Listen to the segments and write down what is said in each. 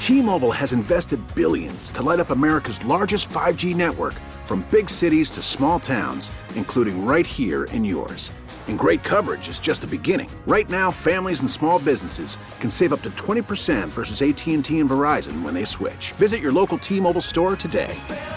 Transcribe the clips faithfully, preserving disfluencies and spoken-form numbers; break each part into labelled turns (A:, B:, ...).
A: T-Mobile has invested billions to light up America's largest five G network, from big cities to small towns, including right here in yours. And great coverage is just the beginning. Right now, families and small businesses can save up to twenty percent versus A T and T and Verizon when they switch. Visit your local T-Mobile store today.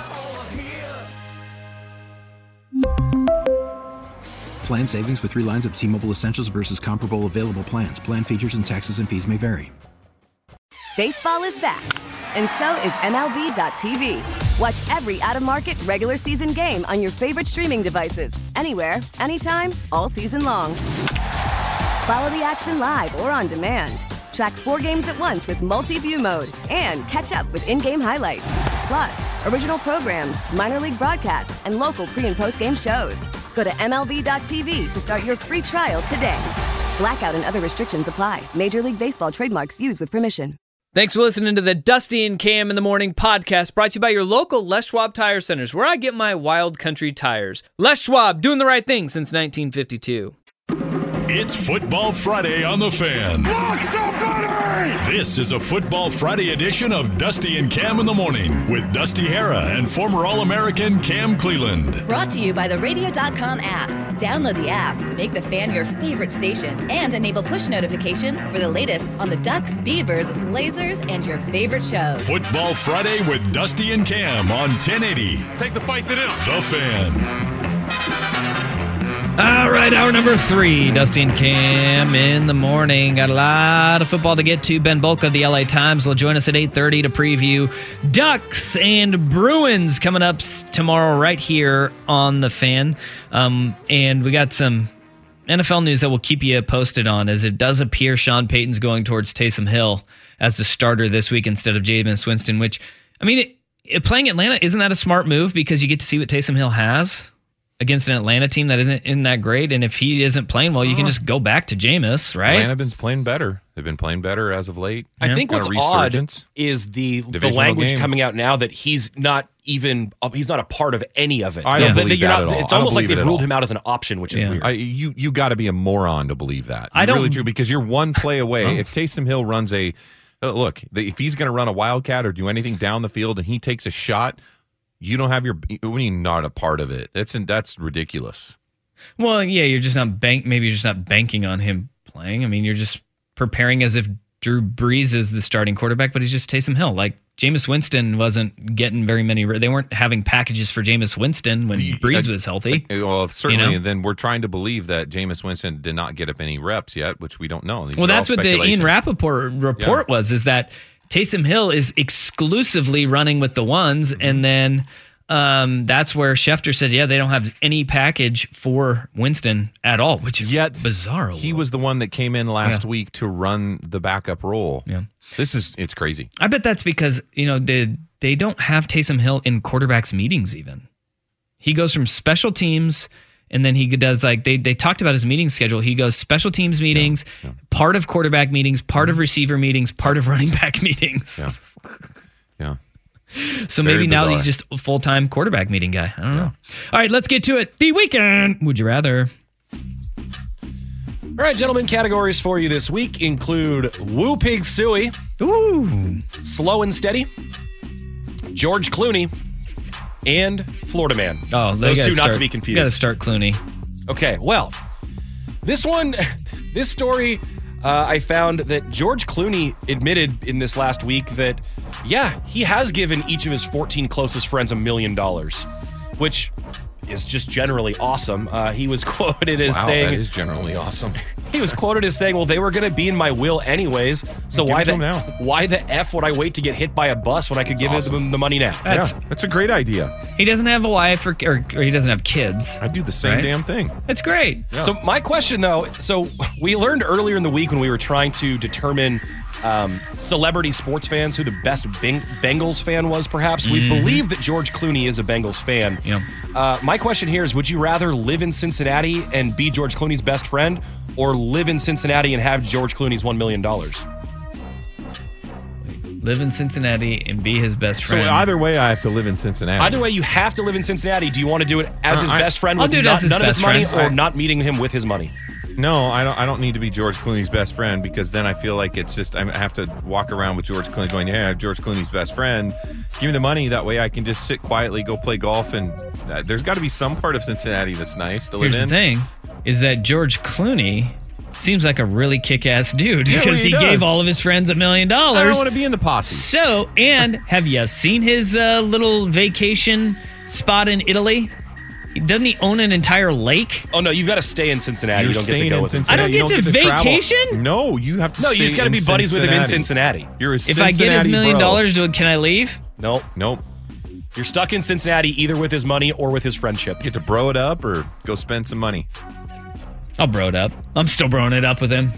B: Plan savings with three lines of T-Mobile Essentials versus comparable available plans. Plan features and taxes and fees may vary.
C: Baseball is back, and so is M L B dot T V. Watch every out-of-market regular season game on your favorite streaming devices, anywhere, anytime, all season long. Follow the action live or on demand. Track four games at once with multi-view mode and catch up with in-game highlights. Plus, original programs, minor league broadcasts, and local pre- and post-game shows. Go to M L B dot T V to start your free trial today. Blackout and other restrictions apply. Major League Baseball trademarks used with permission.
D: Thanks for listening to the Dusty and Cam in the Morning podcast, brought to you by your local Les Schwab Tire Centers, where I get my wild country tires. Les Schwab, doing the right thing since nineteen fifty-two.
E: It's Football Friday on The Fan.
F: Lock somebody!
E: This is a Football Friday edition of Dusty and Cam in the Morning with Dusty Hara and former All-American Cam Cleland.
G: Brought to you by the radio dot com app. Download the app, make The Fan your favorite station, and enable push notifications for the latest on the Ducks, Beavers, Blazers, and your favorite shows.
E: Football Friday with Dusty and Cam on ten eighty.
F: Take the fight to them.
E: The Fan.
D: All right, hour number three, Dusty and Cam in the morning. Got a lot of football to get to. Ben Bulk of the L A Times will join us at eight thirty to preview Ducks and Bruins coming up tomorrow right here on The Fan. Um, and we got some N F L news that we'll keep you posted on, as it does appear Sean Payton's going towards Taysom Hill as the starter this week instead of Jameis Winston, which, I mean, it, it, playing Atlanta, isn't that a smart move because you get to see what Taysom Hill has against an Atlanta team that isn't in that great, and if he isn't playing well, you can just go back to Jameis, right?
H: Atlanta been playing better. They've been playing better as of late.
I: I
H: yeah.
I: think what's odd is the the language game. coming out now that he's not even he's not a part of any of it.
H: I don't
I: yeah.
H: believe that,
I: not,
H: at all.
I: It's almost like they've ruled
H: all.
I: him out as an option, which is
H: yeah.
I: weird.
H: I, you you got to be a moron to believe that. You
D: I don't
H: really do, because you're one play away.
D: Oh.
H: If Taysom Hill runs a uh, look, if he's going to run a wildcat or do anything down the field and he takes a shot, you don't have your you're not a part of it. That's that's ridiculous.
D: Well, yeah, you're just not bank. Maybe you're just not banking on him playing. I mean, you're just preparing as if Drew Brees is the starting quarterback, but he's just Taysom Hill. Like Jameis Winston wasn't getting very many. They weren't having packages for Jameis Winston when the, Brees uh, was healthy.
H: Well, certainly.
D: You know?
H: And then we're trying to believe that Jameis Winston did not get up any reps yet, which we don't know. These
D: well, that's what the Ian Rappaport report yeah. was: is that Taysom Hill is exclusively running with the ones, mm-hmm. and then. Um, that's where Schefter said, yeah, they don't have any package for Winston at all, which is
H: Yet,
D: bizarre.
H: He was the one that came in last
D: yeah.
H: week to run the backup role.
D: Yeah.
H: This is, it's crazy.
D: I bet that's because, you know, they, they don't have Taysom Hill in quarterbacks meetings even. He goes from special teams, and then he does like, they, they talked about his meeting schedule. He goes special teams meetings, yeah. Yeah. part of quarterback meetings, part mm-hmm. of receiver meetings, part of running back meetings.
H: Yeah. yeah.
D: So
H: Very
D: maybe now
H: bizarre.
D: he's just a full-time quarterback meeting guy. I don't know. All right, let's get to it. The weekend. Would you rather?
I: All right, gentlemen, categories for you this week include Woo Pig Suey,
D: Ooh.
I: Slow and Steady, George Clooney, and Florida Man.
D: Oh,
I: those two
D: start,
I: not to be confused.
D: You got to start Clooney.
I: Okay, well, this one, this story, uh, I found that George Clooney admitted in this last week that, yeah, he has given each of his fourteen closest friends a million dollars, which is just generally awesome. Uh, he was quoted as
H: wow,
I: saying...
H: that is generally awesome.
I: He was quoted as saying, well, they were going to be in my will anyways, so why the,
H: now.
I: why the F would I wait to get hit by a bus when I could
H: that's
I: give
H: awesome.
I: them the money now?
D: That's,
H: yeah, that's a great idea.
D: He doesn't have a wife or, or, or he doesn't have kids.
H: I do the same
D: right?
H: damn thing.
D: That's great.
H: Yeah.
I: So my question, though, so we learned earlier in the week when we were trying to determine um, celebrity sports fans who the best Beng- Bengals fan was, perhaps. We
D: Mm-hmm.
I: believe that George Clooney is a Bengals fan.
D: Yeah.
I: Uh, my question here is, would you rather live in Cincinnati and be George Clooney's best friend, or live in Cincinnati and have George Clooney's one million dollars?
D: Live in Cincinnati and be his best friend.
H: So either way, I have to live in Cincinnati.
I: Either way, you have to live in Cincinnati. Do you want to do it as
H: Uh,
I: his
H: I-
I: best friend
D: I'll
I: with
D: do it
I: not,
D: as his
I: none of his
D: best
I: money,
D: friend.
I: or not meeting him with his money?
H: No, I don't. I don't need to be George Clooney's best friend because then I feel like it's just I have to walk around with George Clooney going, "Yeah, I'm George Clooney's best friend. Give me the money. That way I can just sit quietly, go play golf." And uh, there's got to be some part of Cincinnati that's nice to live
D: Here's
H: in.
D: the thing: is that George Clooney seems like a really kick-ass dude
H: Yeah,
D: because
H: he
D: he,
H: does.
D: gave all of his friends a million
H: I
D: dollars.
H: don't want to be in the posse.
D: So, and have you seen his uh, little vacation spot in Italy? Doesn't he own an entire lake?
I: Oh, no, you've got to stay in Cincinnati.
H: You're
I: you don't get to
H: staying
I: go
H: in
I: with him.
H: Cincinnati.
D: I don't
H: You
D: get to
H: travel.
D: vacation?
H: No, you have to
I: No,
H: stay
I: you just got to
H: in
I: be buddies with him in Cincinnati.
H: You're a
D: If
H: Cincinnati
D: I get his million
H: bro.
D: dollars, do- can I leave?
I: Nope.
H: Nope.
I: You're stuck in Cincinnati either with his money or with his friendship.
H: You get to bro it up or go spend some money.
D: I'll bro it up. I'm still broing it up with him.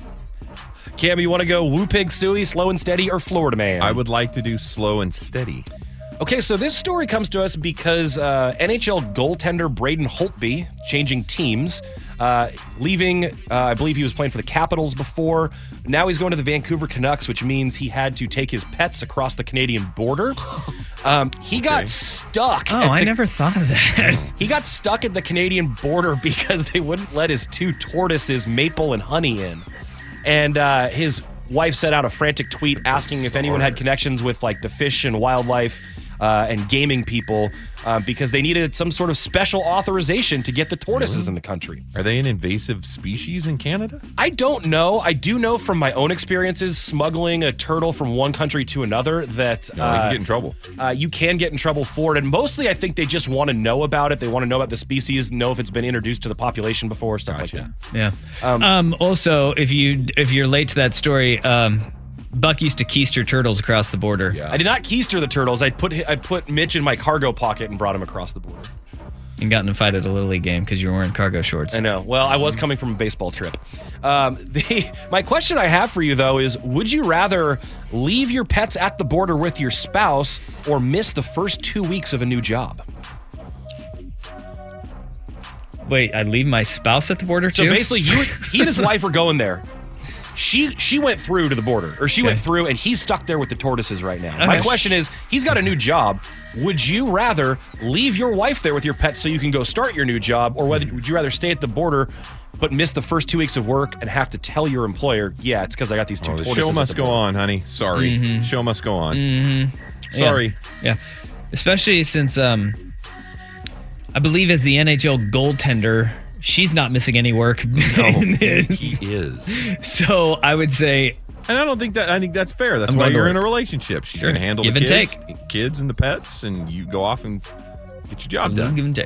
I: Cam, you want to go Woo Pig Suey, Slow and Steady, or Florida Man?
H: I would like to do slow and steady.
I: Okay, so this story comes to us because uh, N H L goaltender Braden Holtby changing teams, uh, leaving, uh, I believe he was playing for the Capitals before. Now he's going to the Vancouver Canucks, which means he had to take his pets across the Canadian border. Um, he got
H: Okay.
I: stuck.
D: Oh,
I: at
D: I
I: the-
D: never thought of that.
I: He got stuck at the Canadian border because they wouldn't let his two tortoises, Maple and Honey, in. And uh, his wife sent out a frantic tweet asking if anyone had connections with like the fish and wildlife uh, and gaming people uh, because they needed some sort of special authorization to get the tortoises in the country.
H: Are they an invasive species in Canada?
I: I don't know. I do know from my own experiences smuggling a turtle from one country to another that
H: No, they can
I: uh,
H: get in trouble.
I: uh, you can get in trouble for it. And mostly I think they just want to know about it. They want to know about the species, know if it's been introduced to the population before, stuff
H: Gotcha.
I: like that.
D: Yeah. Um, um, also, if you if you're late to that story, um, Buck used to keister turtles across the border.
I: I did not keister the turtles. I put I put Mitch in my cargo pocket and brought him across the border.
D: And got in a fight at a Little League game because you were wearing cargo shorts.
I: I know. Well, I was coming from a baseball trip. Um, the, my question I have for you, though, is would you rather leave your pets at the border with your spouse or miss the first two weeks of a new job?
D: Wait, I'd leave my spouse at the border
I: So
D: too?
I: basically, you, he and his wife are going there. She she went through to the border, or she
D: Okay.
I: went through, and he's stuck there with the tortoises right now. My
D: Okay.
I: question is, he's got a new job. Would you rather leave your wife there with your pets so you can go start your new job, or whether would you rather stay at the border but miss the first two weeks of work and have to tell your employer, yeah, it's because I got these two
H: Oh, the
I: tortoises
H: show
I: at
H: must
I: the
H: go
I: border."
H: on, honey. Sorry.
D: Mm-hmm.
H: Show must go on. Sorry.
D: Yeah. Especially since um, I believe as the N H L goaltender, she's not missing any work.
H: No, he is.
D: So I would say,
H: And I don't think that, I think that's fair. That's
D: I'm
H: why
D: going to
H: you're
D: work.
H: in a relationship. She's
D: Sure.
H: going to handle
D: Give
H: the
D: and
H: kids, kids and the pets, and you go off and get your job done.
D: give and take.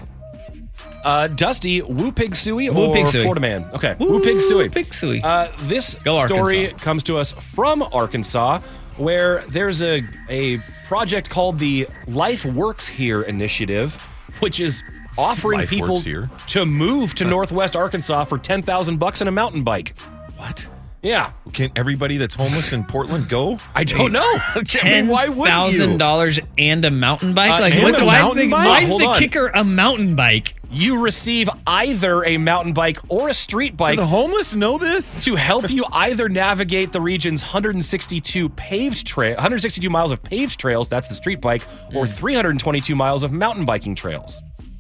I: Uh, Dusty, Woo Pig Suey
D: Woo
I: or
D: Pig Suey.
I: Florida Man? Okay, Woo, Pig Suey.
D: Pig Suey.
I: Uh, this
D: Go
I: story
D: Arkansas.
I: comes to us from Arkansas, where there's a, a project called the Life Works Here initiative, which is offering
H: Life
I: people
H: Works Here?
I: to move to Northwest Arkansas for ten thousand bucks and a mountain bike.
H: What?
I: Yeah,
H: Can everybody that's homeless in Portland go?
I: I don't know.
H: I
D: Ten
H: mean, why wouldn't
D: thousand
H: you?
D: dollars and a mountain bike.
I: Uh,
D: like,
I: and
D: what's
H: a
D: why is
H: mountain
D: the,
H: bike?
D: why is
I: Hold
D: the
I: on.
D: kicker a mountain bike?
I: You receive either a mountain bike or a street bike
H: The homeless know this?
I: to help you either navigate the region's one hundred sixty-two paved trail, one hundred sixty-two miles of paved trails, that's the street bike, or three hundred twenty-two miles of mountain biking trails.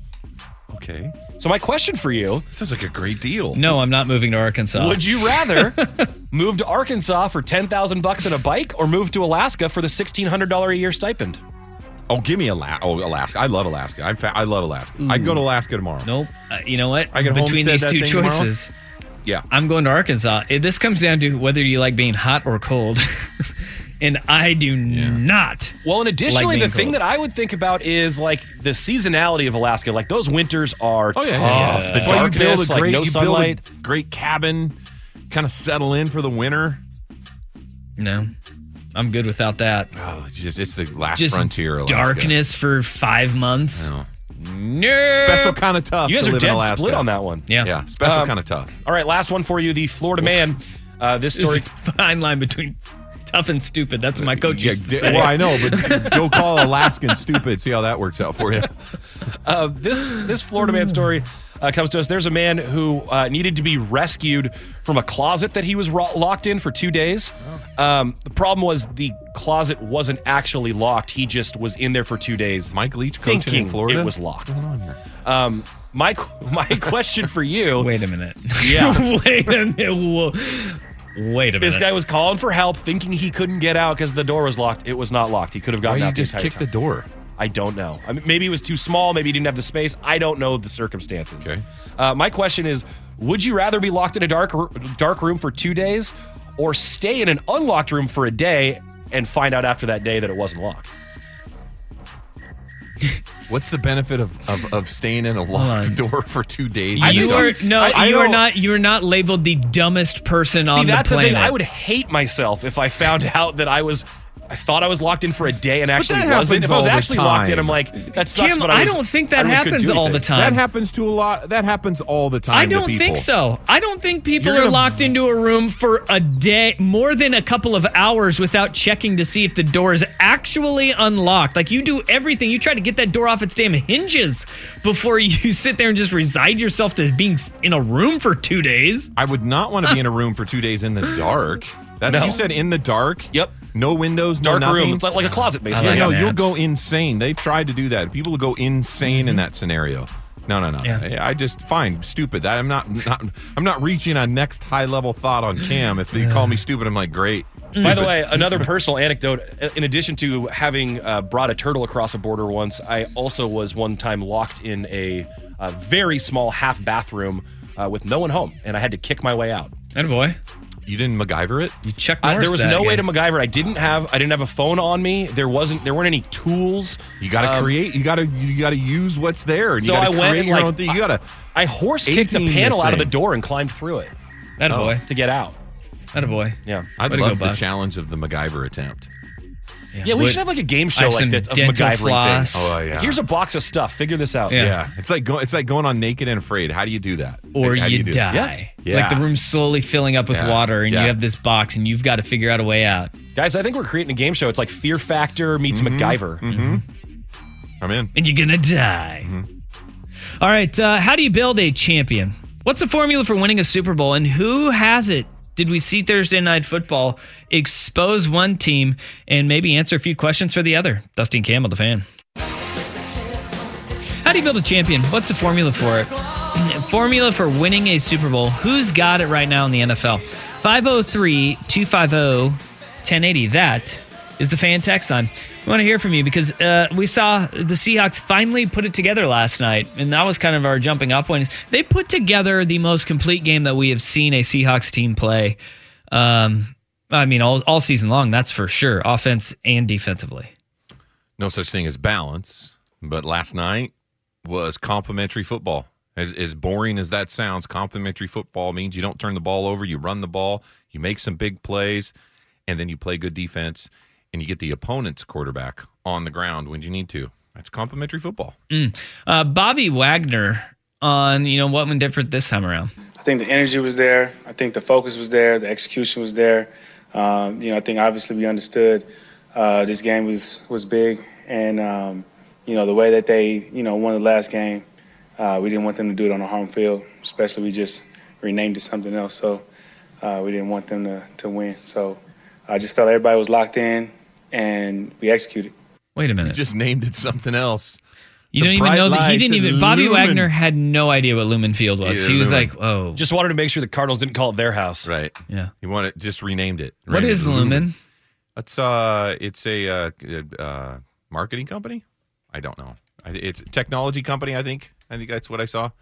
H: Okay.
I: So my question for you,
H: This is like a great deal.
D: No, I'm not moving to Arkansas.
I: would you rather move to Arkansas for ten thousand bucks and a bike or move to Alaska for the sixteen hundred dollars a year stipend?
H: Oh, give me Alaska. Oh, Alaska. I love Alaska. I'm fa- I love Alaska. I'd go to Alaska tomorrow.
D: Nope. Uh, you know what?
H: I can
D: Between
H: homestead
D: these
H: that
D: two
H: thing tomorrow?
D: choices,
H: Yeah.
D: I'm going to Arkansas. It, this comes down to whether you like being hot or cold. And I do not.
I: Well, and additionally,
D: Like being
I: the thing
D: cold.
I: that I would think about is like the seasonality of Alaska. Like those winters are
H: Oh, yeah.
I: tough.
H: yeah.
I: The
H: That's why you build
I: darkness,
H: a
I: like
H: great,
I: no
H: you
I: sunlight.
H: build a great cabin, kind of settle in for the winter.
D: No, I'm good without that.
H: Oh, it's just it's the last
D: Just
H: frontier. Alaska.
D: darkness for five months.
H: No.
D: No.
H: Special kind of tough.
I: You guys
H: to
I: are
H: live in
I: dead
H: Alaska.
I: split on that one.
D: Yeah.
H: Yeah, special
I: Um,
H: kind of tough.
I: All right, last one for you. The Florida Man. Uh, this
D: There's
I: story.
D: a fine line between tough and stupid. That's what my coach
H: Yeah,
D: used to
H: d-
D: say.
H: well, I know, but go call Alaskan stupid. See how that works out for you.
I: Uh, this this Florida Man story uh, comes to us. There's a man who uh, needed to be rescued from a closet that he was ro- locked in for two days. Um, the problem was the closet wasn't actually locked. He just was in there for two days.
H: Mike Leach coaching
I: thinking
H: in Florida.
I: it was locked.
H: What's going on here?
I: Um, My my question for you.
D: Wait a minute.
I: Yeah.
D: Wait a minute. Whoa. Wait a minute.
I: This guy was calling for help, thinking he couldn't get out because the door was locked. It was not locked. He could have gotten
H: Why
I: out.
H: you just
I: the
H: kick
I: entire
H: the
I: time.
H: door?
I: I don't know. I mean, maybe it was too small. Maybe he didn't have the space. I don't know the circumstances.
H: Okay.
I: Uh, my question is, would you rather be locked in a dark dark room for two days or stay in an unlocked room for a day and find out after that day that it wasn't locked?
H: What's the benefit of, of, of staying in a locked door for two days?
D: You are no,
I: I- I
D: you are
I: don't-
D: not. You are not labeled the dumbest person
I: See,
D: on the
I: that's the
D: planet.
I: thing. I would hate myself if I found out that I was. I thought I was locked in for a day and actually
H: that
I: wasn't.
H: happens
I: If I was
H: all the
I: actually locked in,
H: time.
I: I'm like, that sucks.
D: Kim,
I: but
D: I
I: I, was,
D: don't think that
I: I really couldn't
D: happens
I: do
D: all the
I: anything.
D: time.
H: That happens to a lot. That happens all the time.
D: I
H: to
D: don't
H: people.
D: think so. I don't think people
H: You're
D: are
H: gonna-
D: locked into a room for a day, more than a couple of hours without checking to see if the door is actually unlocked. Like you do everything. You try to get that door off its damn hinges before you sit there and just reside yourself to being in a room for two days.
H: I would not want to be in a room for two days in the dark. That
I: No.
H: you said in the dark.
I: Yep.
H: No windows, no
I: Dark
H: nothing.
I: room. It's like, like a closet, basically.
H: Yeah,
D: like
H: no,
D: that.
H: you'll go insane. They've tried to do that. People will go insane in that scenario. No, no, no.
D: Yeah.
H: I just fine stupid. That I'm not, not. I'm not reaching a next high level thought on Cam. If they call me stupid, I'm like, great.
I: By the
H: Stupid.
I: way, another personal anecdote. In addition to having uh, brought a turtle across a border once, I also was one time locked in a, a very small half bathroom uh, with no one home, and I had to kick my way out.
D: That boy,
H: you didn't MacGyver it.
D: you check.
I: Uh, there was no way to MacGyver. I didn't have. I didn't have a phone on me. There wasn't. There weren't any tools.
H: You got to
I: Um,
H: create. You got to. You got to use what's there. And
I: So
H: you got
I: I
H: to
I: went
H: create
I: and,
H: your
I: like,
H: own thing. You got to.
I: I horse kicked the
H: eighteen
I: panel
H: this
I: out of the
H: thing.
I: door and climbed through it
D: That a boy.
I: to get out.
D: That a boy.
I: Yeah.
H: I'd
D: Way to
H: love
D: go,
H: the
D: Buck.
H: challenge of the MacGyver attempt.
I: Yeah, we
D: Would-
I: should have like a game
D: I
I: show
D: have
I: like
D: some
I: that of
D: dental
I: MacGyvering
D: floss.
I: things.
H: Oh, yeah.
I: Here's a box of stuff. Figure this out.
D: Yeah.
H: Yeah, it's like go, it's like going on Naked and Afraid. How do you do that?
D: Or
H: Like, how do
D: you,
H: do
D: die.
H: that? Yeah.
D: Like the room's slowly filling up with
H: Yeah.
D: water, and
H: Yeah.
D: you have this box, and you've got to figure out a way out.
I: Guys, I think we're creating a game show. It's like Fear Factor meets
H: Mm-hmm.
I: MacGyver.
H: I'm in.
D: And you're gonna die.
H: Mm-hmm.
D: All right, uh, how do you build a champion? What's the formula for winning a Super Bowl, and who has it? Did we see Thursday Night Football expose one team and maybe answer a few questions for the other? Dusty and Campbell, the fan. How do you build a champion? What's the formula for it? Formula for winning a Super Bowl. Who's got it right now in the N F L? five oh three, two five oh, ten eighty. That is the fan text line. We want to hear from you because uh, we saw the Seahawks finally put it together last night, and that was kind of our jumping off point. They put together the most complete game that we have seen a Seahawks team play. Um, I mean, all, all season long, that's for sure, offense and defensively.
H: No such thing as balance, but last night was complimentary football. As, as boring as that sounds, complimentary football means you don't turn the ball over, you run the ball, you make some big plays, and then you play good defense, and you get the opponent's quarterback on the ground when you need to. That's complimentary football.
D: Mm. Uh, Bobby Wagner on, you know, what went different this time around?
J: I think the energy was there. I think the focus was there. The execution was there. Um, you know, I think obviously we understood uh, this game was was big, and um, you know the way that they you know won the last game, uh, we didn't want them to do it on a home field. Especially we just renamed it something else, so uh, we didn't want them to to win. So I just felt everybody was locked in, and we executed.
D: Wait a
H: You
D: minute.
H: just named it something else.
D: You
H: The
D: don't even
H: bright
D: know that he
H: lights
D: didn't
H: and
D: even. Bobby
H: Lumen.
D: Wagner had no idea what Lumen Field was.
H: Yeah,
D: he was
H: Lumen.
D: like, "Oh,
I: Just wanted to make sure the Cardinals didn't call it their house.
H: Right.
D: yeah."
H: You want it just renamed it.
D: What
H: Renamed
D: is
H: it
D: Lumen?
H: It's uh, it's a uh, uh, marketing company. I don't know. I, it's a technology company. I think. I think that's what I saw.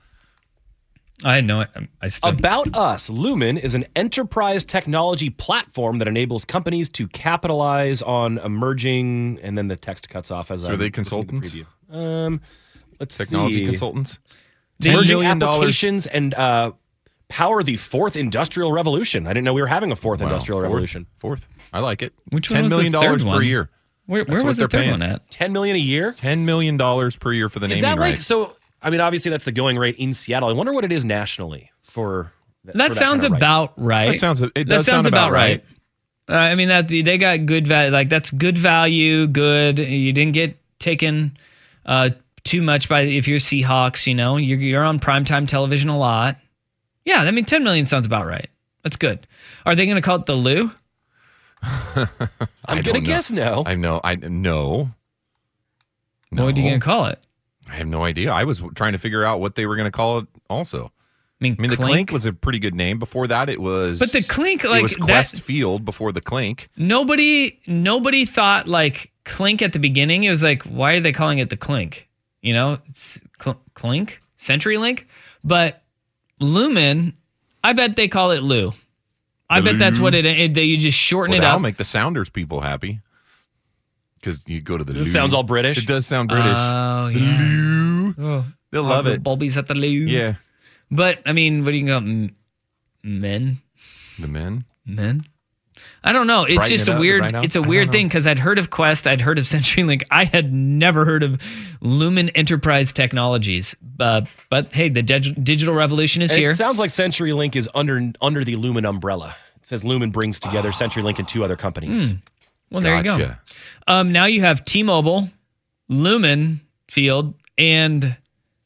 D: I had no. I- I still.
I: About Us, Lumen is an enterprise technology platform that enables companies to capitalize on emerging, and then the text cuts off as
H: So
I: I'm
H: are they
I: looking at the
H: consultants?
I: preview. Um, let's
H: Technology
I: see.
H: consultants.
I: Emerging
H: million dollars.
I: applications and uh, power the fourth industrial revolution. I didn't know we were having a fourth
H: Wow,
I: industrial
H: fourth,
I: revolution.
H: Fourth. I like it.
D: Which one
H: Ten
D: was the
H: million
D: third
H: dollars per
D: one?
H: year.
D: where where
H: That's
D: was
H: what
D: the
H: they're
D: third
H: paying.
D: one at?
I: Ten million a year.
H: Ten million dollars per year for the
I: Is
H: naming
I: that like
H: rights.
I: so? I mean, obviously that's the going rate in Seattle. I wonder what it is nationally for. th-
D: That
I: for
D: sounds
I: kind of rights.
D: about right.
H: That sounds. It
D: That
H: does
D: sounds
H: sound
D: about right. Uh, I mean that they got good value. Like that's good value. Good. You didn't get taken uh, too much by if you're Seahawks. You know, you're you're on primetime television a lot. Yeah, I mean, ten million sounds about right. That's good. Are they going to call it the Lou?
I: I'm
H: I
I: gonna
H: don't know.
I: guess no.
H: I know. I no. No.
D: What are you going to call it?
H: I have no idea. I was trying to figure out what they were going to call it also.
D: I mean,
H: I mean, the
D: Clink?
H: Clink was a pretty good name. Before that, it was.
D: But the Clink, like
H: it was Quest
D: that,
H: Field before the Clink.
D: Nobody, nobody thought like Clink at the beginning. It was like, why are they calling it the Clink? You know, it's Cl- Clink, CenturyLink. But Lumen, I bet they call it Lou. I
H: The
D: bet that's
H: Lou?
D: what it. it they, you just shorten
H: Well,
D: it
H: that'll
D: up.
H: make the Sounders people happy because you go to the.
I: It
H: Lou.
I: sounds all British.
H: It does sound British.
D: Oh
H: The
D: yeah.
H: Lou.
D: Oh,
H: They'll love
D: the
H: it.
D: Bulbies at the Lou.
H: Yeah,
D: But I mean, what do you call them? Men?
H: the men.
D: Men? I don't know. It's
H: Brighten
D: just
H: it
D: a
H: up,
D: weird.
H: brighten up.
D: It's a
H: I don't
D: weird
H: know.
D: thing because I'd heard of Quest, I'd heard of CenturyLink. I had never heard of Lumen Enterprise Technologies. Uh, but hey, the dig- digital revolution is
I: And
D: here.
I: It sounds like CenturyLink is under under the Lumen umbrella. It says Lumen brings together CenturyLink and two other companies.
D: Hmm. Well, there you go.
H: Gotcha.
D: Um, now you have T-Mobile, Lumen Field, and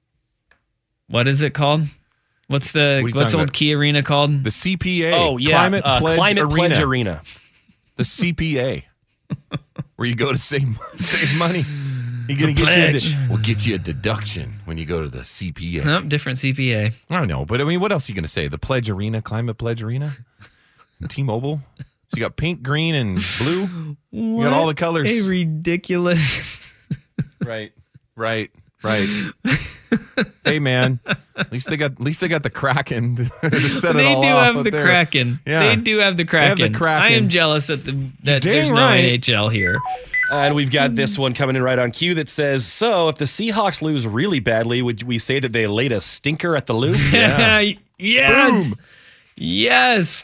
D: what is it called? What's the
H: What are you
D: what's
H: talking
D: old
H: about?
D: Key Arena called?
H: The C P A.
I: Oh yeah,
H: Climate
I: uh,
H: Pledge
I: Climate
H: Arena.
I: Pledge Arena.
H: The C P A, where you go to save save money. You're gonna get
D: Pledge.
H: you. A, we'll get you a deduction when you go to the C P A.
D: Nope, different C P A.
H: I don't know, but I mean, what else are you gonna say? The Pledge Arena, Climate Pledge Arena, and T-Mobile. So you got pink, green, and blue. You got all the colors.
D: A ridiculous.
H: Right, right, right. Hey man, at least they got at least they got the Kraken to set it
D: They
H: all
D: do
H: off
D: have
H: up
D: the
H: there.
D: Kraken.
H: Yeah.
D: They do have the
H: They have
D: Kraken.
H: the Kraken.
D: I am jealous that the that
H: You're
D: there's
H: dang
D: no
H: right.
D: N H L here.
I: And we've got this one coming in right on cue that says, so if the Seahawks lose really badly, would we say that they laid a stinker at the Lou?
H: Yeah.
D: yes.
H: Boom.
D: Yes.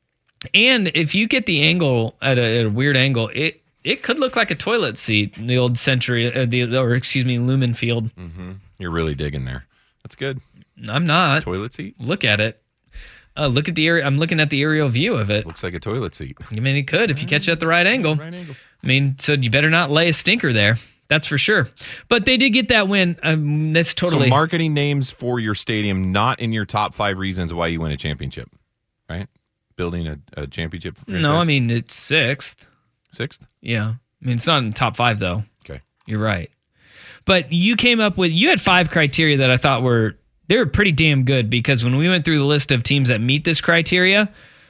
D: And if you get the angle at a, at a weird angle, it it could look like a toilet seat in the old Century, uh, the or excuse me, Lumen Field.
H: Mm-hmm. You're really digging there. That's good.
D: I'm not.
H: Toilet seat.
D: Look at it. Uh, look at the area. I'm looking at the aerial view of it.
H: Looks like a toilet seat.
D: I mean, it could if you catch it at the right angle.
H: Right angle.
D: I mean, so you better not lay a stinker there. That's for sure. But they did get that win. Um, that's totally.
H: So marketing names for your stadium not in your top five reasons why you win a championship, right? Building a, a championship. Franchise.
D: No, I mean it's sixth.
H: Sixth.
D: Yeah, I mean it's not in the top five though.
H: Okay,
D: you're right. But you came up with you had five criteria that I thought were they were pretty damn good because when we went through the list of teams that meet this criteria,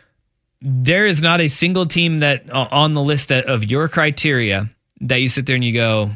D: there is not a single team that uh, on the list that, of your criteria that you sit there and you go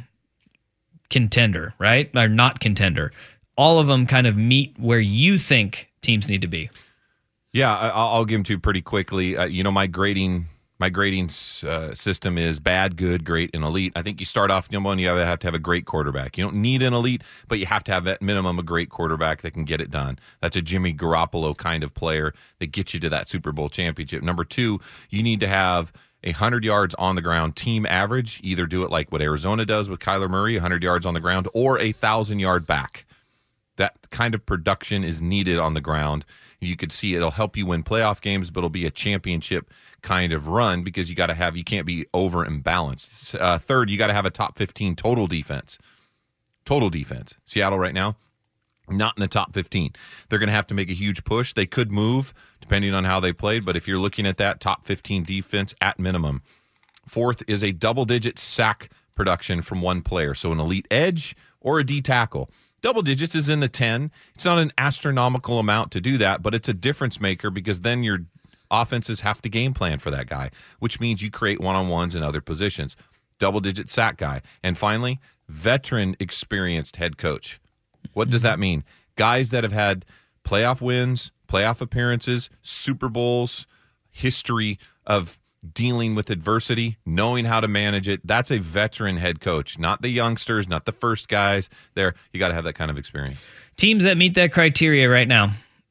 D: contender, right? Or not contender. All of them kind of meet where you think teams need to be.
H: Yeah, I- I'll give them to you pretty quickly. Uh, you know, my grading my grading uh, system is bad, good, great, and elite. I think you start off number one, you have to have a great quarterback. You don't need an elite, but you have to have at minimum a great quarterback that can get it done. That's a Jimmy Garoppolo kind of player that gets you to that Super Bowl championship. Number two, you need to have a one hundred yards on the ground team average. Either do it like what Arizona does with Kyler Murray, one hundred yards on the ground, or a one thousand yard back. That kind of production is needed on the ground. You could see it'll help you win playoff games, but it'll be a championship kind of run because you got to have, you can't be over imbalanced. Uh, third, you got to have a top fifteen total defense. Total defense. Seattle right now, not in the top fifteen. They're going to have to make a huge push. They could move depending on how they played, but if you're looking at that top fifteen defense at minimum. Fourth is a double-digit sack production from one player, so an elite edge or a D tackle. Double digits is in the ten. It's not an astronomical amount to do that, but it's a difference maker because then your offenses have to game plan for that guy, which means you create one-on-ones in other positions. Double-digit sack guy. And finally, veteran experienced head coach. What does that mean? Guys that have had playoff wins, playoff appearances, Super Bowls, history of dealing with adversity, knowing how to manage it. That's a veteran head coach, not the youngsters, not the first guys there. You got to have that kind of experience.
D: Teams that meet that criteria right now: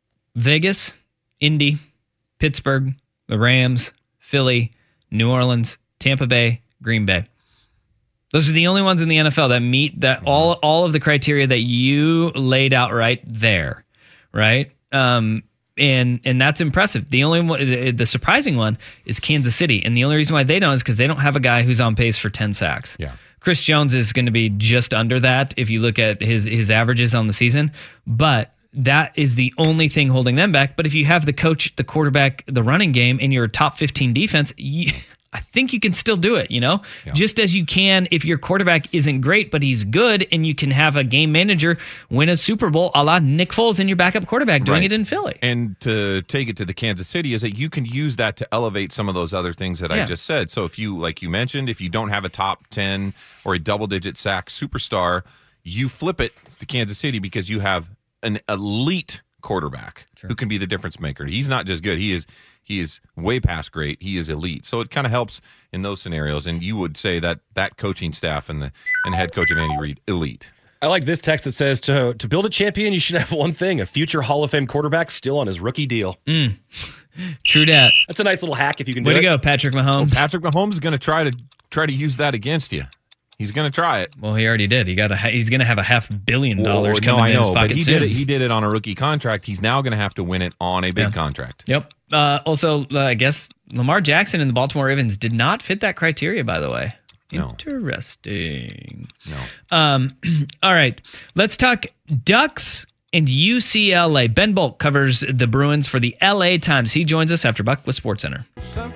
D: Vegas, Indy, Pittsburgh, the Rams, Philly, New Orleans, Tampa Bay, Green Bay. Those are the only ones in the N F L that meet that mm-hmm. all all of the criteria that you laid out right there, right? Um, and and that's impressive. The only one, the, the surprising one is Kansas City, and the only reason why they don't is because they don't have a guy who's on pace for ten sacks.
H: Yeah.
D: Chris Jones is going to be just under that if you look at his his averages on the season, but that is the only thing holding them back. But if you have the coach, the quarterback, the running game, and your top fifteen defense, you, I think you can still do it, you know?
H: Yeah.
D: Just as you can if your quarterback isn't great, but he's good, and you can have a game manager win a Super Bowl a la Nick Foles and your backup quarterback doing
H: Right.
D: it in Philly.
H: And to take it to the Kansas City is that you can use that to elevate some of those other things that
D: Yeah.
H: I just said. So if you, like you mentioned, if you don't have a top ten or a double-digit sack superstar, you flip it to Kansas City because you have an elite quarterback
D: Sure.
H: who can be the difference maker. He's not just good. He is he is way past great. He is elite. So it kind of helps in those scenarios. And you would say that that coaching staff and the and the head coach of Andy Reid, elite.
I: I like this text that says to to build a champion, you should have one thing: a future Hall of Fame quarterback still on his rookie deal.
D: Mm. True that.
I: That's a nice little hack if you can do
D: Way
I: it.
D: to go, Patrick Mahomes.
H: Well, Patrick Mahomes is going to try to try to use that against you. He's going to try it.
D: Well, he already did. He got a. He's going to have a half billion dollars
H: Well,
D: coming
H: no, I
D: in his
H: know,
D: pocket
H: but he
D: soon.
H: did it. He did it on a rookie contract. He's now going to have to win it on a big
D: Yeah.
H: contract.
D: Yep. Uh, also, uh, I guess Lamar Jackson and the Baltimore Ravens did not fit that criteria, by the way.
H: No.
D: Interesting.
H: No.
D: Um, all right. Let's talk Ducks and U C L A. Ben Bolt covers the Bruins for the L A Times. He joins us after Buck with SportsCenter.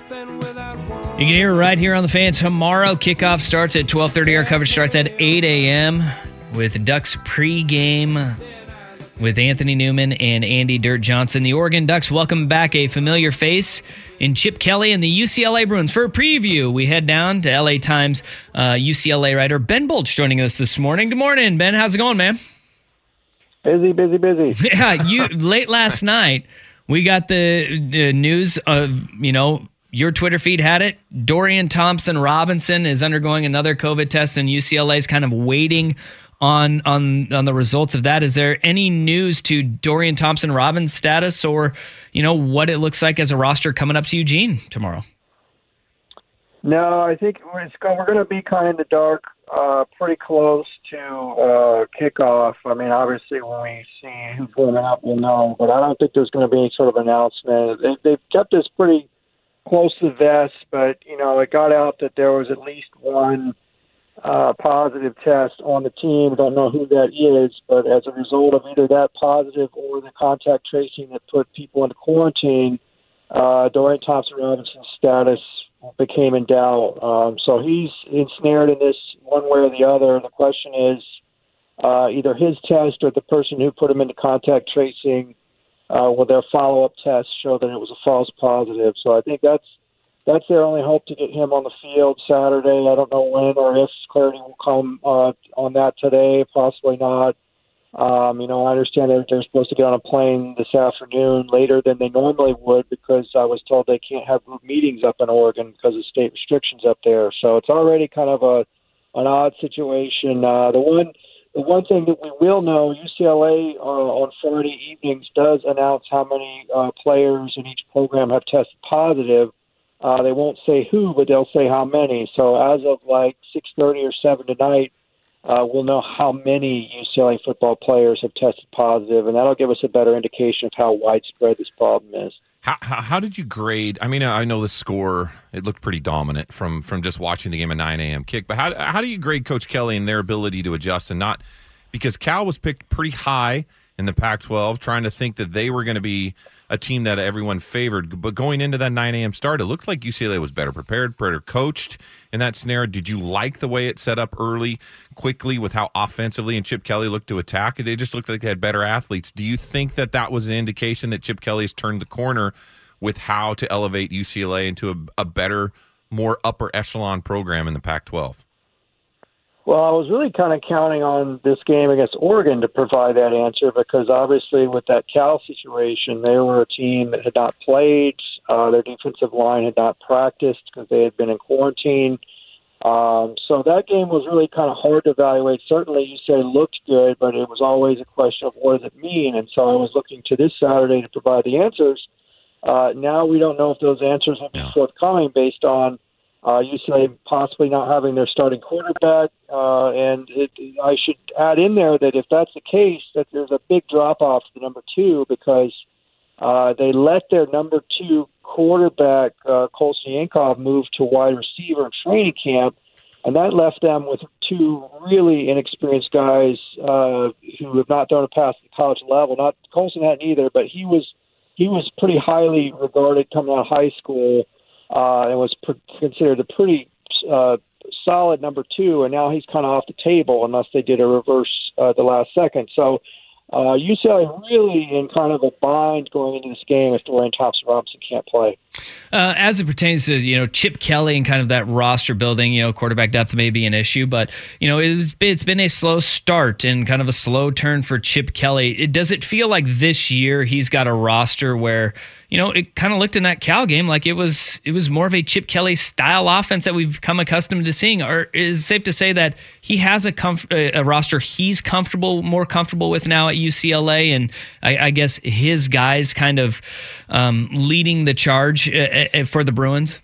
D: You can hear it right here on the Fan tomorrow. Kickoff starts at twelve thirty. Our coverage starts at eight a.m. with Ducks pregame with Anthony Newman and Andy Dirt Johnson. The Oregon Ducks welcome back a familiar face in Chip Kelly and the U C L A Bruins. For a preview, we head down to L A Times uh, U C L A writer Ben Bolch joining us this morning. Good morning, Ben. How's it going, man?
K: Busy, busy, busy.
D: Yeah, you late last night, we got the, the news of, you know, your Twitter feed had it. Dorian Thompson-Robinson is undergoing another COVID test, and U C L A is kind of waiting on on on the results of that. Is there any news to Dorian Thompson-Robinson's status, or, you know, what it looks like as a roster coming up to Eugene tomorrow?
K: No, I think it's go, we're going to be kind of in the dark, uh, pretty close to uh, kickoff. I mean, obviously, when we see who's warming up, we'll know. But I don't think there's going to be any sort of announcement. They, they've kept this pretty close to the vest, but, you know, it got out that there was at least one uh, positive test on the team. Don't know who that is, but as a result of either that positive or the contact tracing that put people into quarantine, uh, Dorian Thompson-Robinson's status became in doubt. Um, so he's ensnared in this one way or the other. The question is uh, either his test or the person who put him into contact tracing, uh, will their follow-up test show that it was a false positive. So I think that's that's their only hope to get him on the field Saturday. I don't know when or if clarity will come uh, on that today, possibly not. Um, you know, I understand that they're supposed to get on a plane this afternoon later than they normally would because I was told they can't have group meetings up in Oregon because of state restrictions up there. So it's already kind of a an odd situation. Uh, the one the one thing that we will know, U C L A uh, on Friday evenings does announce how many uh, players in each program have tested positive. Uh, they won't say who, but they'll say how many. So as of like six thirty or seven tonight, Uh, we'll know how many U C L A football players have tested positive, and that'll give us a better indication of how widespread this problem is.
H: How, how, how did you grade? I mean, I know the score, it looked pretty dominant from from just watching the game at nine a.m. kick, but how, how do you grade Coach Kelly and their ability to adjust and not – because Cal was picked pretty high in the Pac twelve, trying to think that they were going to be a team that everyone favored. But going into that nine a.m. start, it looked like U C L A was better prepared, better coached in that scenario. Did you like the way it set up early, quickly, with how offensively and Chip Kelly looked to attack? They just looked like they had better athletes. Do you think that that was an indication that Chip Kelly has turned the corner with how to elevate U C L A into a, a better, more upper echelon program in the Pac twelve?
K: Well, I was really kind of counting on this game against Oregon to provide that answer because obviously with that Cal situation, they were a team that had not played. Uh, their defensive line had not practiced because they had been in quarantine. Um, so that game was really kind of hard to evaluate. Certainly, you say looked good, but it was always a question of what does it mean? And so I was looking to this Saturday to provide the answers. Uh, now we don't know if those answers will be
H: Yeah.
K: forthcoming based on Uh, U C L A possibly not having their starting quarterback, uh, and it, I should add in there that if that's the case, that there's a big drop-off to the number two because uh, they let their number two quarterback, uh, Colson Yankov, move to wide receiver in training camp, and that left them with two really inexperienced guys uh, who have not thrown a pass at the college level. Not Colson hadn't either, but he was he was pretty highly regarded coming out of high school. uh, and was pr- considered a pretty uh, solid number two, and now he's kind of off the table unless they did a reverse uh, the last second. So uh, U C L A really in kind of a bind going into this game if Dorian Thompson-Robinson can't play.
D: Uh, as it pertains to, you know, Chip Kelly and kind of that roster building, you know, quarterback depth may be an issue, but, you know, it was, it's been a slow start and kind of a slow turn for Chip Kelly. It, does it feel like this year he's got a roster where, you know, it kind of looked in that Cal game like it was it was more of a Chip Kelly style offense that we've come accustomed to seeing? Or is it safe to say that he has a, comf- a roster he's comfortable, more comfortable with now at U C L A, and I, I guess his guys kind of um, leading the charge uh, for the Bruins?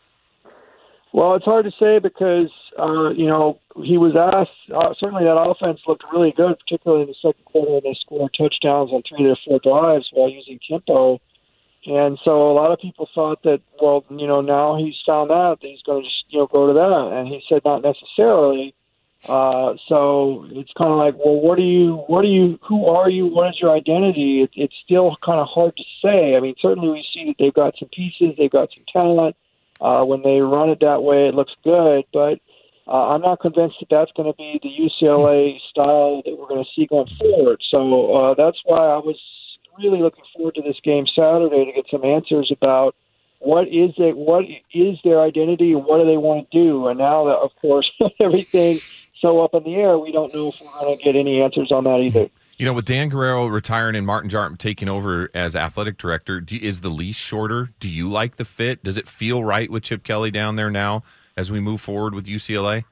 K: Well, it's hard to say because, uh, you know, he was asked, uh, certainly that offense looked really good, particularly in the second quarter when they scored touchdowns on three of their four drives while using tempo. And so a lot of people thought that, well, you know, now he's found out that he's going to just, you know, go to that. And he said not necessarily. Uh, so it's kind of like, well, what do you, what do you, who are you? What is your identity? It, it's still kind of hard to say. I mean, certainly we see that they've got some pieces, they've got some talent. Uh, when they run it that way, it looks good. But uh, I'm not convinced that that's going to be the U C L A style that we're going to see going forward. So uh, that's why I was really looking forward to this game Saturday to get some answers about what is it, what is their identity, and what do they want to do. And now that, of course, everything so up in the air, we don't know if we're going to get any answers on that either.
H: You know, with Dan Guerrero retiring and Martin Jarmt taking over as athletic director, do, is the leash shorter? Do you like the fit? Does it feel right with Chip Kelly down there now as we move forward with U C L A?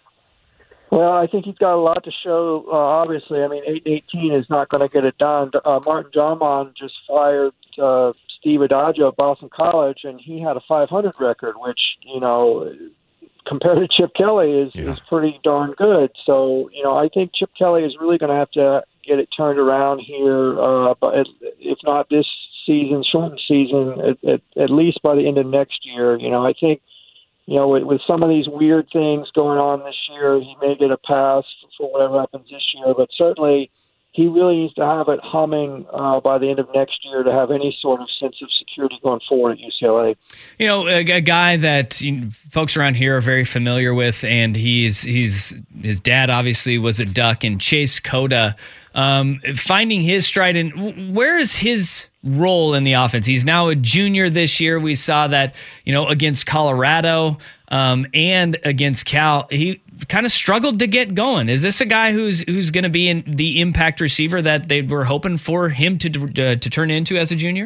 K: Well, I think he's got a lot to show, uh, obviously. I mean, eight eighteen is not going to get it done. Uh, Martin Jarmond just fired uh, Steve Adagio at Boston College, and he had a five hundred record, which, you know, compared to Chip Kelly is, yeah. is pretty darn good. So, you know, I think Chip Kelly is really going to have to get it turned around here, uh, but if not this season, shortened season, at, at, at least by the end of next year. You know, I think, you know, with, with some of these weird things going on this year, he may get a pass for whatever happens this year, but certainly he really needs to have it humming uh, by the end of next year to have any sort of sense of security going forward at U C L A.
D: You know, a, a guy that you know, folks around here are very familiar with, and he's he's his dad obviously was a Duck, and Chase Cota, um, finding his stride. And where is his role in the offense? He's now a junior this year. We saw that, you know, against Colorado um, and against Cal, he kind of struggled to get going. Is this a guy who's who's going to be in the impact receiver that they were hoping for him to to, to turn into as a junior?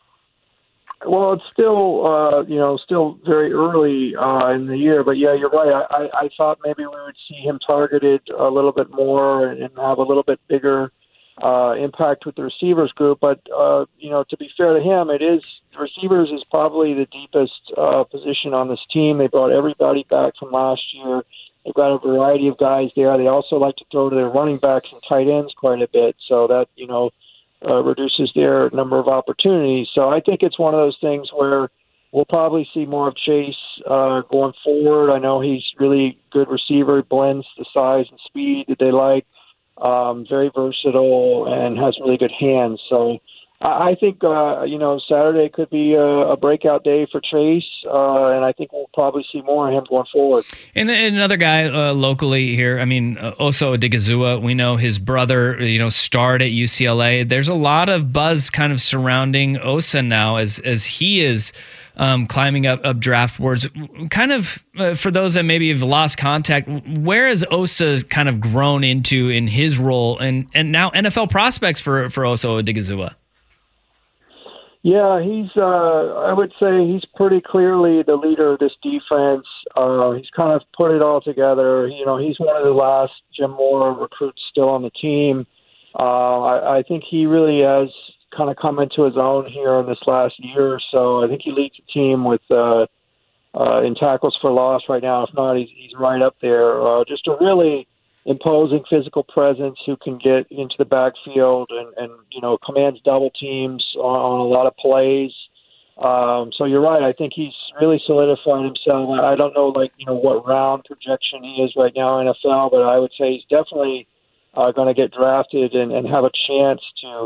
K: Well, it's still, uh, you know, still very early uh, in the year, but yeah, you're right. I, I, I thought maybe we would see him targeted a little bit more and have a little bit bigger uh, impact with the receivers group. But, uh, you know, to be fair to him, it is, receivers is probably the deepest uh, position on this team. They brought everybody back from last year. They've got a variety of guys there. They also like to throw to their running backs and tight ends quite a bit. So that, you know, Uh, reduces their number of opportunities. So I think it's one of those things where we'll probably see more of Chase uh, going forward. I know he's really good receiver, blends the size and speed that they like, um, very versatile, and has really good hands. So I, I think, uh, you know, Saturday could be a, a breakout day for Chase, uh, and I think we'll probably see more of him going forward.
D: And, and another guy uh, locally here, I mean, uh, Osa Odigizua, we know his brother, you know, starred at U C L A. There's a lot of buzz kind of surrounding Osa now as as he is um, climbing up, up draft boards. Kind of, uh, for those that maybe have lost contact, where has Osa kind of grown into in his role, and, and now N F L prospects for, for Osa Odigizua?
K: Yeah, he's, uh, I would say he's pretty clearly the leader of this defense. Uh, he's kind of put it all together. You know, he's one of the last Jim Moore recruits still on the team. Uh, I, I think he really has kind of come into his own here in this last year or so. I think he leads the team with, uh, uh, in tackles for loss right now. If not, he's, he's right up there. Uh, just a really imposing physical presence who can get into the backfield and, and you know, commands double teams on, on a lot of plays. Um, so you're right. I think he's really solidified himself. I don't know, like, you know, what round projection he is right now in N F L, but I would say he's definitely uh, going to get drafted and, and have a chance to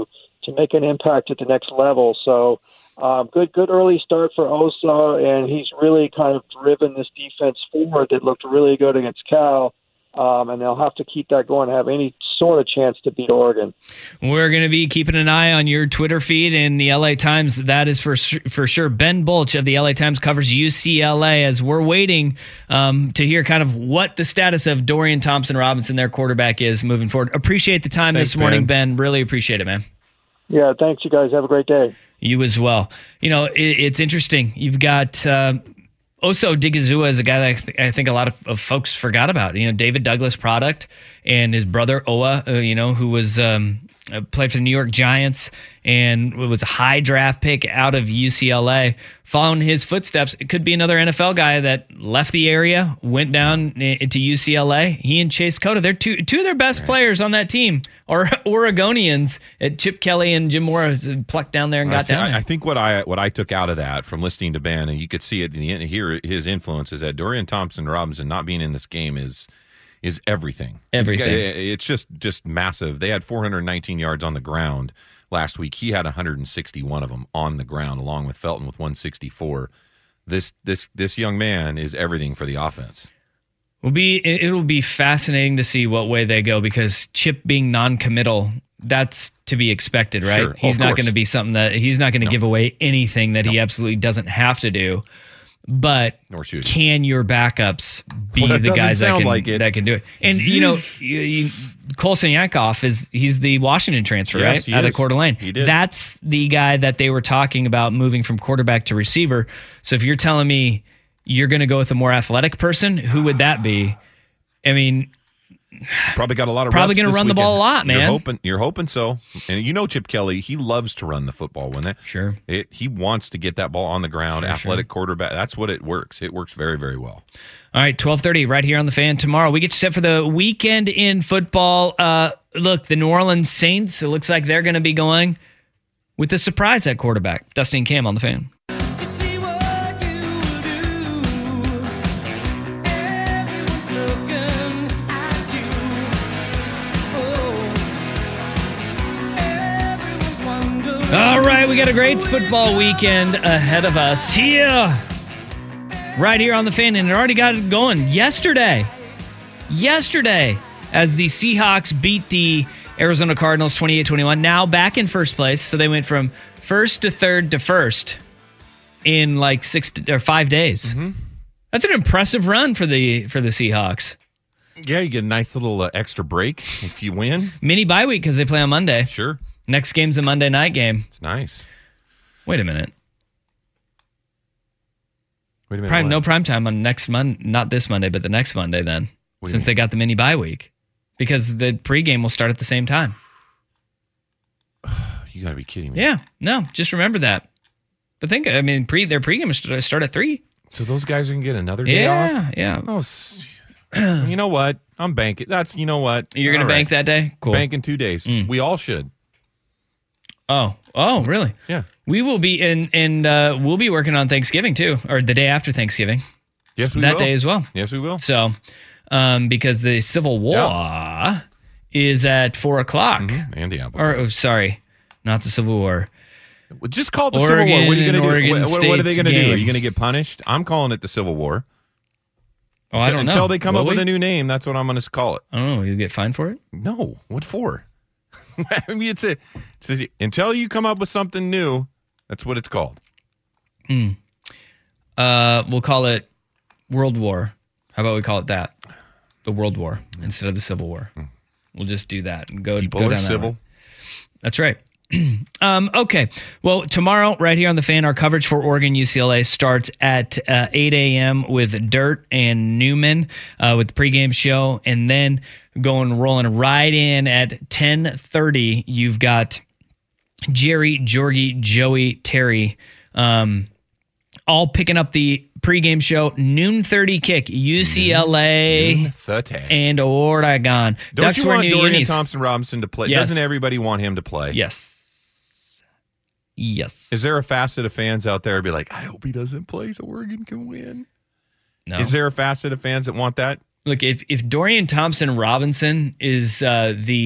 K: to make an impact at the next level. So um, good, good early start for Osa, and he's really kind of driven this defense forward that looked really good against Cal. Um, and they'll have to keep that going to have any sort of chance to beat Oregon.
D: We're going to be keeping an eye on your Twitter feed in the L A Times. That is for for sure. Ben Bolch of the L A Times covers U C L A as we're waiting um, to hear kind of what the status of Dorian Thompson-Robinson, their quarterback, is moving forward. Appreciate the time
H: Thanks,
D: this morning,
H: Ben.
D: Ben. Really appreciate it, man.
K: Yeah, thanks, you guys. Have a great day.
D: You as well. You know, it, it's interesting. You've got uh, Osa Odigizua is a guy that I, th- I think a lot of, of folks forgot about. You know, David Douglas product, and his brother Oa, uh, you know, who was um, uh, played for the New York Giants and was a high draft pick out of U C L A. Following his footsteps, it could be another N F L guy that left the area, went down into U C L A. He and Chase Cota, they're two two of their best right. players on that team are Oregonians. At Chip Kelly and Jim Morris plucked down there and got
H: I th-
D: down there.
H: I think what I what I took out of that from listening to Ben, and you could see it in the end here, his influence is that Dorian Thompson-Robinson not being in this game is is everything.
D: Everything.
H: It's just just massive. They had four hundred nineteen yards on the ground last week. He had one hundred sixty-one of them on the ground, along with Felton with one sixty-four. This this this young man is everything for the offense.
D: Will be it will be fascinating to see what way they go, because Chip being non-committal, that's to be expected, right?
H: Sure.
D: He's
H: of
D: not
H: course.
D: going to be something that he's not going to
H: No.
D: give away anything that
H: No.
D: he absolutely doesn't have to do. But
H: Nor should he.
D: can your backups be
H: Well, that
D: the
H: doesn't
D: guys that
H: sound
D: can
H: like it.
D: that can do it? And you know, you, you, Colson Yankoff is he's the Washington transfer,
H: Yes,
D: right?
H: he
D: Out
H: is.
D: of Coeur d'Alene.
H: He did.
D: That's the guy that they were talking about moving from quarterback to receiver. So if you're telling me you're going to go with a more athletic person, who would that be? I mean,
H: Probably got a lot of
D: Probably
H: reps
D: gonna
H: this
D: run the
H: weekend.
D: ball a lot, man.
H: You're hoping, you're hoping so. And you know Chip Kelly, he loves to run the football. When that
D: Sure.
H: it, he wants to get that ball on the ground.
D: Sure,
H: athletic
D: sure.
H: quarterback. That's what it works. It works very, very well.
D: All right, twelve thirty right here on The Fan tomorrow. We get you set for the weekend in football. Uh, look, the New Orleans Saints, it looks like they're going to be going with the surprise at quarterback. Dusty and Cam on The Fan. All right, we got a great football weekend ahead of us here. Right here on The Fan, and it already got it going yesterday. Yesterday, as the Seahawks beat the Arizona Cardinals twenty-eight twenty-one, now back in first place. So they went from first to third to first in like six to, or five days.
H: Mm-hmm.
D: That's an impressive run for the for the Seahawks.
H: Yeah, you get a nice little uh, extra break if you win.
D: Mini bye week because they play on Monday.
H: Sure.
D: Next game's a Monday night game.
H: It's nice.
D: Wait a minute.
H: Wait a minute.
D: Prime,
H: what?
D: no prime time on next Monday, not this Monday, but the next Monday then,
H: What do you
D: since
H: mean?
D: they got the mini bye week, because the pregame will start at the same time.
H: You got to be kidding me.
D: Yeah, no, just remember that. But think, I mean, pre their pregame will start at three.
H: So those guys are going to get another day
D: Yeah,
H: off?
D: yeah.
H: Oh, s- you know what? I'm banking. That's, you know what?
D: You're going
H: All
D: to
H: right.
D: bank that day? Cool.
H: Banking two days.
D: Mm.
H: We all should.
D: Oh, oh, really?
H: Yeah.
D: We will be in, and uh, we'll be working on Thanksgiving too, or the day after Thanksgiving.
H: Yes, we
D: that
H: will.
D: day as well.
H: Yes, we will.
D: So, um, because the Civil War
H: Yeah.
D: is at four o'clock.
H: Mhm. And the apple.
D: Or oh, sorry, not the Civil War.
H: Well, just call it the
D: Oregon
H: Civil War. What are you going
D: and
H: to do?
D: Oregon
H: What, what- what are they
D: State's
H: going to do? Are
D: game.
H: you going to get punished? I'm calling it the Civil War.
D: Oh, I don't know.
H: Until they come
D: Will
H: up with
D: we?
H: a new name, that's what I'm going to call it.
D: I don't know. You get fined for it?
H: No. What for? I mean, it's a, it's a. Until you come up with something new, that's what it's called.
D: Hmm. Uh, we'll call it World War. How about we call it that? The World War instead of the Civil War. We'll just do that and go,
H: People
D: go
H: are
D: down that
H: civil.
D: way. That's right. um, okay. Well, tomorrow, right here on The Fan, our coverage for Oregon U C L A starts at uh, eight a.m. with Dirt and Newman uh, with the pregame show. And then going rolling right in at ten thirty, you've got Jerry, Jorgie, Joey, Terry, um, all picking up the pregame show. Noon thirty kick, U C L A
H: Noon thirty.
D: and Oregon.
H: Don't
D: Ducks
H: you
D: wear
H: want
D: new
H: Dorian
D: unis.
H: Thompson Robinson to play?
D: Yes.
H: Doesn't everybody want him to play?
D: Yes. Yes.
H: Is there a facet of fans out there be like, I hope he doesn't play so Oregon can win?
D: No.
H: Is there a facet of fans that want that?
D: Look, if if Dorian Thompson Robinson is uh, the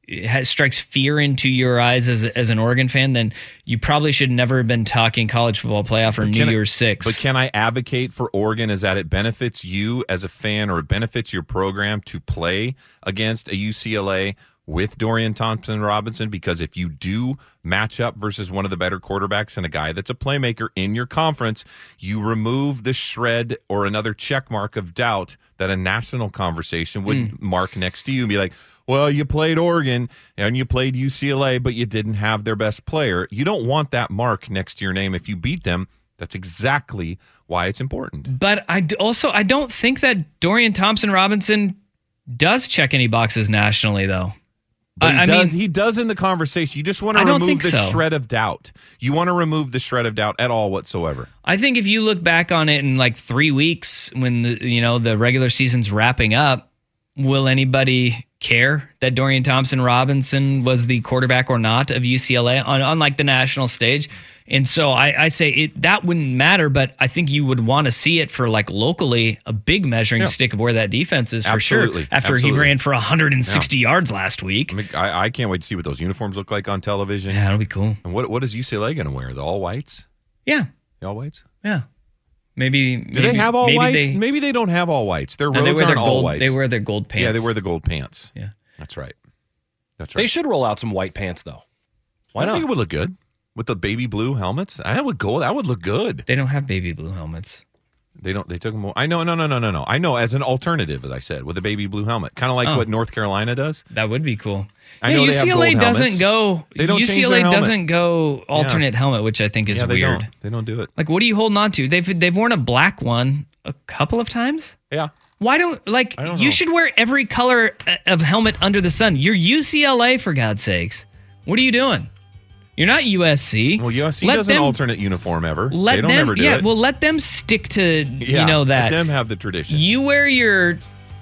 D: has, strikes fear into your eyes as, as an Oregon fan, then you probably should never have been talking college football playoff or New
H: I,
D: Year's Six.
H: But can I advocate for Oregon is that it benefits you as a fan or it benefits your program to play against a U C L A with Dorian Thompson-Robinson? Because if you do match up versus one of the better quarterbacks and a guy that's a playmaker in your conference, you remove the shred or another check mark of doubt that a national conversation would mm. mark next to you and be like, well, you played Oregon and you played U C L A, but you didn't have their best player. You don't want that mark next to your name if you beat them. That's exactly why it's important.
D: But I also, I don't think that Dorian Thompson-Robinson does check any boxes nationally, though.
H: But he
D: I
H: does.
D: mean,
H: he does in the conversation. You just want to
D: I don't
H: remove
D: think
H: the
D: so.
H: shred of doubt. You want to remove the shred of doubt at all whatsoever.
D: I think if you look back on it in like three weeks when the you know the regular season's wrapping up, will anybody care that Dorian Thompson-Robinson was the quarterback or not of U C L A on, on like the national stage? And so I, I say it that wouldn't matter, but I think you would want to see it for like locally a big measuring
H: Yeah.
D: stick of where that defense is for
H: Absolutely.
D: sure. After
H: Absolutely.
D: he ran for one hundred sixty
H: Yeah.
D: yards last week.
H: I, mean, I, I can't wait to see what those uniforms look like on television.
D: Yeah, that'll be cool.
H: And what what is U C L A going to wear? The all whites?
D: Yeah.
H: The all whites?
D: Yeah. Maybe.
H: Do
D: maybe,
H: they have all
D: maybe
H: whites?
D: They,
H: maybe they don't have all whites. Their
D: no,
H: roads
D: they wear
H: aren't
D: their
H: all
D: gold,
H: whites.
D: They wear their gold pants.
H: Yeah, they wear the gold pants.
D: Yeah.
H: That's right. That's right.
I: They should roll out some white pants, though. Why
H: I
I: not?
H: think it would look good with the baby blue helmets. I would go. That would look good.
D: They don't have baby blue helmets.
H: They don't. They took them. I know. No. No. No. No. No. I know. As an alternative, as I said, with a baby blue helmet, kind of like
D: Oh.
H: what North Carolina does.
D: That would be cool.
H: I
D: yeah,
H: know they have
D: U C L A
H: gold
D: doesn't
H: helmets.
D: go.
H: They don't change
D: U C L A
H: their helmet.
D: doesn't go alternate
H: Yeah.
D: helmet, which I think is
H: yeah, they
D: weird.
H: Don't. They don't do it.
D: Like, what are you holding on to? They've they've worn a black one a couple of times.
H: Yeah.
D: Why don't like
H: I don't
D: you
H: know.
D: should wear every color of helmet under the sun. You're U C L A, for God's sakes. What are you doing? You're not U S C.
H: Well, U S C
D: Let
H: doesn't
D: them-
H: alternate uniform ever.
D: Let
H: they don't
D: them,
H: ever do
D: yeah.
H: it.
D: Well, let them stick to
H: yeah,
D: you know that.
H: Let them have the tradition.
D: You wear your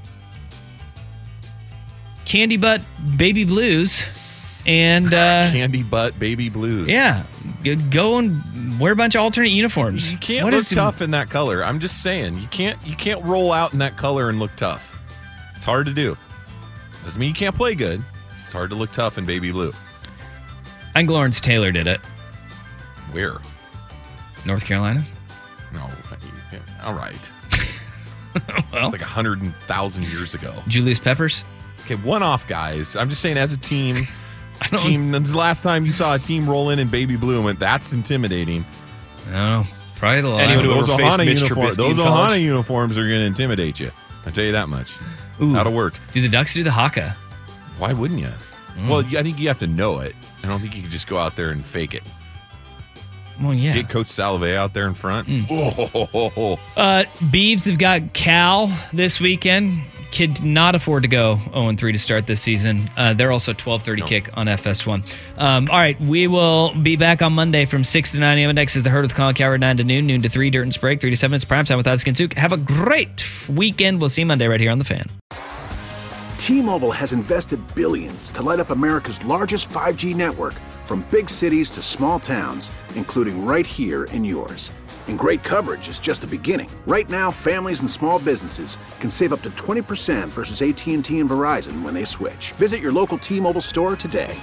D: candy butt baby blues, and uh,
H: Candy butt baby blues.
D: yeah, g- go and wear a bunch of alternate uniforms.
H: You can't
D: What
H: look
D: is-
H: tough in that color. I'm just saying, you can't you can't roll out in that color and look tough. It's hard to do. Doesn't mean you can't play good. It's hard to look tough in baby blue.
D: I think Lawrence Taylor did it.
H: Where?
D: North Carolina.
H: No. All right.
D: Well,
H: It's like a hundred thousand years ago.
D: Julius Peppers.
H: Okay, one off, guys. I'm just saying, as a team,
D: I don't-
H: team. When's the last time you saw a team roll in in baby blue and went, "That's intimidating"?
D: No, probably the
I: Anyone who
H: those
I: ever faced
H: Ohana
I: Mitch
H: uniform,
I: Trubisky
H: those
I: in college?
H: Ohana uniforms are going to intimidate you. I tell you that much.
D: Ooh.
H: That'll work.
D: Do the Ducks do the haka?
H: Why wouldn't you?
D: Mm.
H: Well, I think you have to know it. I don't think you can just go out there and fake it.
D: Well, yeah.
H: Get Coach Salve out there in front.
D: Mm.
H: Oh,
D: Uh, Beavs have got Cal this weekend. Kid not afford to go oh and three to start this season. Uh, they're also twelve thirty
H: No.
D: kick on F S one. Um, all right, we will be back on Monday from six to nine a.m. Next is The Herd with Colin Coward, nine to noon, noon to three, Dirt and Sprague, three to seven. It's primetime with Isaac and Suk. Have a great weekend. We'll see you Monday right here on The Fan.
A: T-Mobile has invested billions to light up America's largest five G network, from big cities to small towns, including right here in yours. And great coverage is just the beginning. Right now, families and small businesses can save up to twenty percent versus A T and T and Verizon when they switch. Visit your local T-Mobile store today.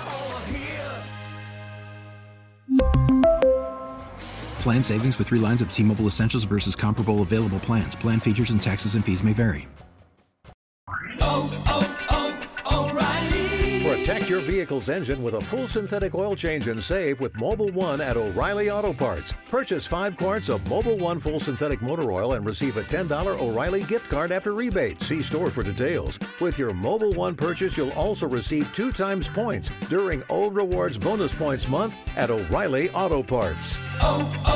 B: Plan savings with three lines of T-Mobile Essentials versus comparable available plans. Plan features and taxes and fees may vary.
L: Protect your vehicle's engine with a full synthetic oil change and save with Mobile One at O'Reilly Auto Parts. Purchase five quarts of Mobile One full synthetic motor oil and receive a ten dollars O'Reilly gift card after rebate. See store for details. With your Mobile One purchase, you'll also receive two times points during O Rewards Bonus Points Month at O'Reilly Auto Parts.
M: Oh, oh.